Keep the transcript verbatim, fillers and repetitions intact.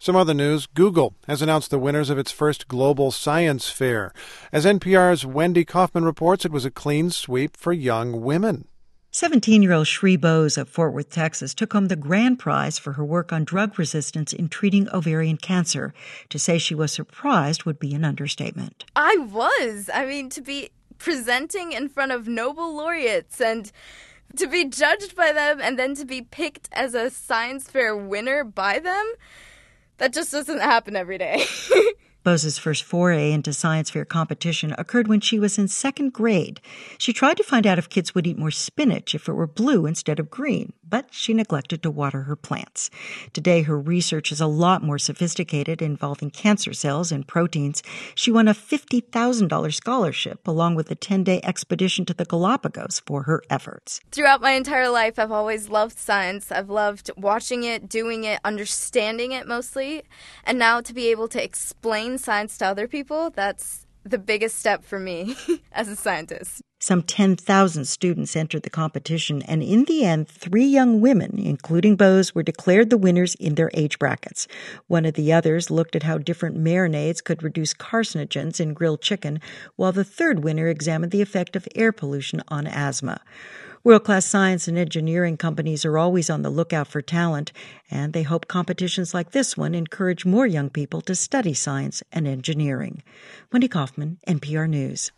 Some other news, Google has announced the winners of its first global science fair. As N P R's Wendy Kaufman reports, it was a clean sweep for young women. seventeen-year-old Shree Bose of Fort Worth, Texas, took home the grand prize for her work on drug resistance in treating ovarian cancer. To say she was surprised would be an understatement. I was. I mean, to be presenting in front of Nobel laureates and to be judged by them and then to be picked as a science fair winner by them, that just doesn't happen every day. Bose's first foray into science fair competition occurred when she was in second grade. She tried to find out if kids would eat more spinach if it were blue instead of green, but she neglected to water her plants. Today, her research is a lot more sophisticated, involving cancer cells and proteins. She won a fifty thousand dollars scholarship along with a ten-day expedition to the Galapagos for her efforts. Throughout my entire life, I've always loved science. I've loved watching it, doing it, understanding it mostly. And now to be able to explain science to other people, that's the biggest step for me as a scientist. Some ten thousand students entered the competition, and in the end, three young women, including Bose, were declared the winners in their age brackets. One of the others looked at how different marinades could reduce carcinogens in grilled chicken, while the third winner examined the effect of air pollution on asthma. World-class science and engineering companies are always on the lookout for talent, and they hope competitions like this one encourage more young people to study science and engineering. Wendy Kaufman, N P R News.